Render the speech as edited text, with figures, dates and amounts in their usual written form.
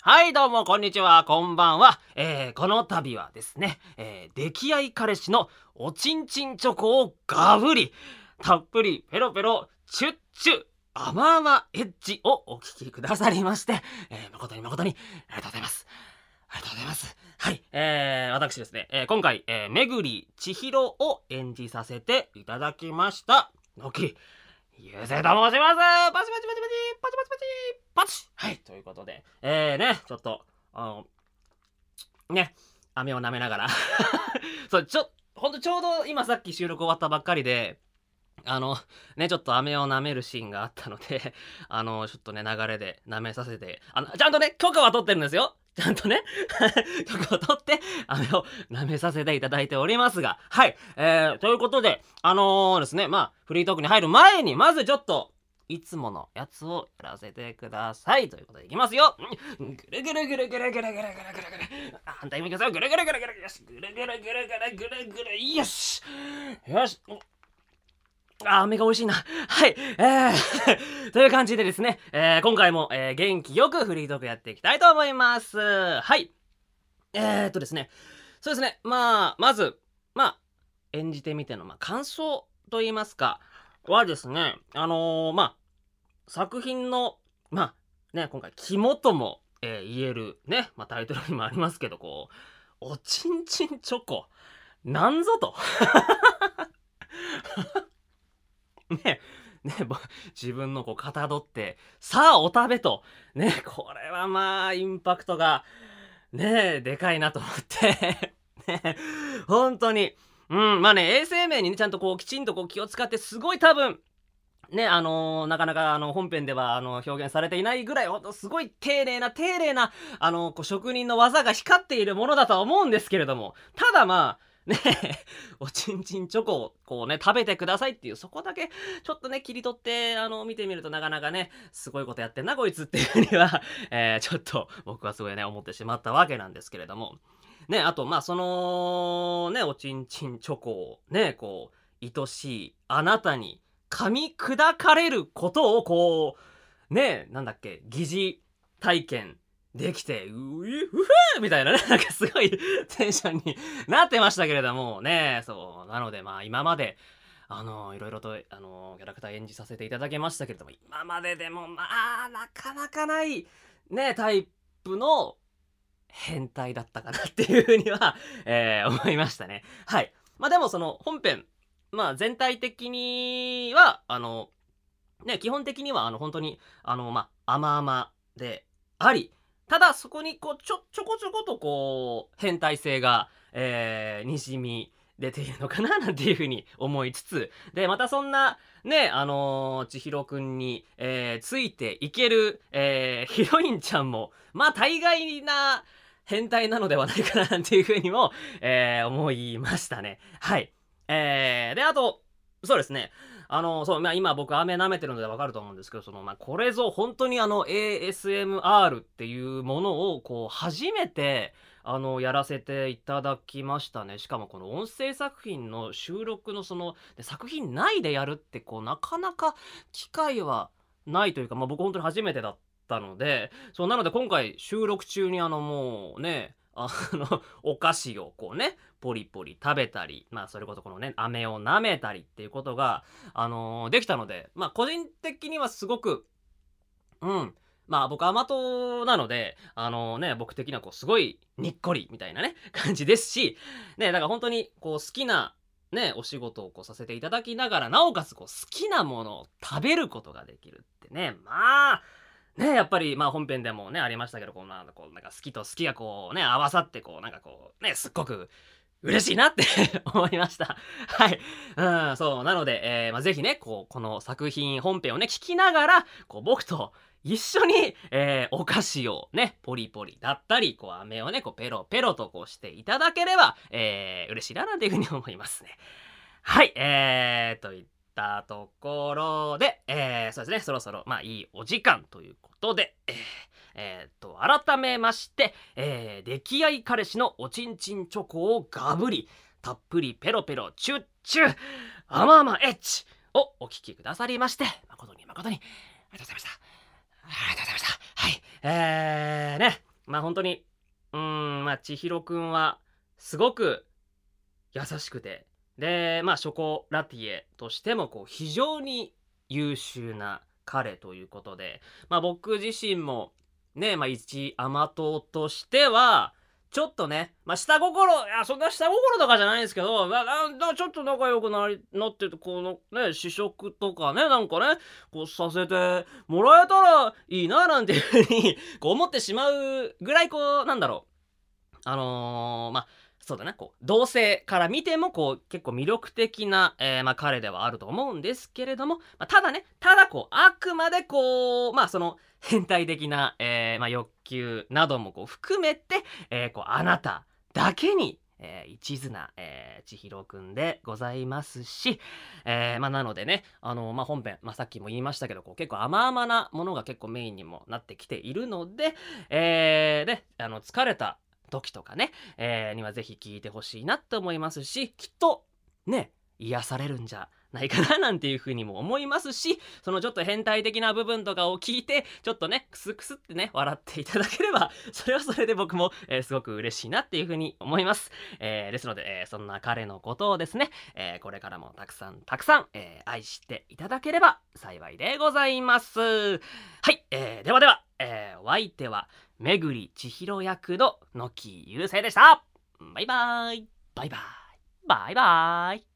はいどうもこんにちは、こんばんは。この度はですね、出来合い彼氏のおちんちんチョコをガブリ、たっぷりペロペロチュッチュ甘々エッジをお聞きくださりまして、誠に誠にありがとうございます。ありがとうございます。はい、私ですね、今回、めぐりちひろを演じさせていただきましたのきゆうせいと申します。パチパチパチパチパチパチパチ。はい、ということで、ね、ちょっとね、飴を舐めながらそうほんとちょうど今さっき収録終わったばっかりで、ね、ちょっと飴を舐めるシーンがあったので、ちょっとね、流れで舐めさせて、ちゃんとね、許可は取ってるんですよ。ちゃんとね、許可を取って、飴を舐めさせていただいておりますが、はい、ということで、ですね、フリートークに入る前に、まずちょっと、いつものやつをやらせてください。ということでいきますよ。ぐるぐるぐるぐるぐるぐるぐるぐるぐる。反対向きますよ。ぐるぐるぐるぐる。よし。ぐるぐるぐるぐるぐるぐる。よし。よし。飴が美味しいな。はい。という感じでですね、今回も、元気よくフリートークやっていきたいと思います。はい。ですね。そうですね。まず、演じてみての、感想と言いますか、はですね、作品の、ね、今回、肝とも、言えるね、タイトルにもありますけど、こう、おちんちんチョコ、なんぞと。ね、自分のこう、かたどって、さあお食べと。ね、これはインパクトが、ね、でかいなと思って。ね、本当に。衛生面にね、ちゃんとこう、きちんとこう、気を使って、すごい多分、ね、なかなか本編では表現されていないぐらい、ほんとすごい丁寧な、こう職人の技が光っているものだとは思うんですけれども、ただねおちんちんチョコをこうね、食べてくださいっていう、そこだけちょっとね、切り取って、見てみるとなかなかね、すごいことやってんなこいつっていうふうには、ちょっと僕はすごいね、思ってしまったわけなんですけれども。ね、あとそのね、おちんちんチョコをね、こう、愛しいあなたに噛み砕かれることをこう、ね、なんだっけ、疑似体験できて、うふーみたいなね、なんかすごいテンションになってましたけれども、ね、そう、なので今まで、いろいろと、キャラクター演じさせていただきましたけれども、今まででもなかなかない、ね、タイプの変態だったかなっていうふうには、思いましたね。はい。でもその本編、全体的には、ね、基本的には本当に、甘々であり、ただそこにこう、ちょこちょことこう、変態性が、滲み出ているのかななんていう風に思いつつ、で、またそんな、ね、千尋くんに、ついていける、ヒロインちゃんも、大概な変態なのではないかななんていう風にも、思いましたね。はい。で、あと、そうですね。そう、今僕飴舐めてるのでわかると思うんですけど、これぞ本当にASMR っていうものを、こう、初めて、やらせていただきましたね。しかもこの音声作品の収録の作品内でやるって、こう、なかなか機会はないというか、僕本当に初めてだったので、そう、なので今回収録中にもうね、お菓子をこうね、ポリポリ食べたり、それこそこのね、飴を舐めたりっていうことが、できたので、個人的にはすごく、僕甘党なので、僕的にはこうすごいにっこりみたいなね、感じですし、ね、だから本当にこう好きなね、お仕事をこうさせていただきながら、なおかつこう好きなものを食べることができるってね、ね、やっぱり、本編でもね、ありましたけど、こう、なんか好きと好きがこうね、合わさって、こう、なんかこう、ね、すっごく嬉しいなって思いました。はい。そう、なので、ぜひね、この作品本編をね、聞きながら、こう、僕と一緒に、お菓子をね、ポリポリだったり、こう、飴をね、こう、ペロペロとこうしていただければ、嬉しいななんていうふうに思いますね。はい、といったところで、そうですね、そろそろ、いいお時間ということで、改めまして、出来合い彼氏のおちんちんチョコをガブリ、たっぷりペロペロチュッチュ、甘々エッチをお聞きくださりまして、誠に誠にありがとうございました。ありがとうございました。はい。ね。 本当に、千尋くんはすごく優しくて、で、ショコラティエとしても非常に優秀な彼ということで、僕自身もね、一甘党としては、ちょっとね、下心、いや、そんな下心とかじゃないんですけど、ちょっと仲良くなってて、試食とかね、させてもらえたらいいな、なんていうふうに思ってしまうぐらい、そうだな、同性から見ても、結構魅力的な、彼ではあると思うんですけれども、ただあくまでその変態的な、欲求なども含めて、あなただけに、一途な、千尋くんでございますし、なのでね、本編、さっきも言いましたけど、結構甘々なものが結構メインにもなってきているので、疲れた時とかね、にはぜひ聞いてほしいなって思いますし、きっとね、癒されるんじゃないかななんていうふうにも思いますし、そのちょっと変態的な部分とかを聞いて、ちょっとね、クスクスってね、笑っていただければ、それはそれで僕も、すごく嬉しいなっていうふうに思います。ですので、そんな彼のことをですね、これからもたくさんたくさん、愛していただければ幸いでございます。はい、ではでは、お相手はめぐり千尋役の野木優生でした。バイバーイバイバーイバイバーイ。